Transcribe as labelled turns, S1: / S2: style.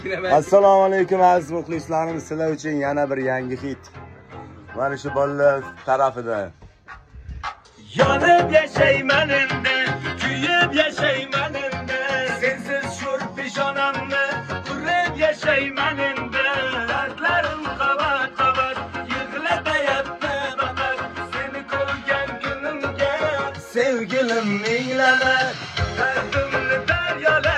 S1: Assalomu alaykum aziz muxlislarim, sizlar uchun yana bir yangi hit. Mana shu bolalar tarafidan.
S2: Yonib yashayman endi, kuyib yashayman endi. Sensiz sho'r peshonamni urib yashayman endi. Dardlarim qavat-qavat yig'latayapti faqat. Seni ko'rgan kunimga sevgilim minglama. Dardimni daryolar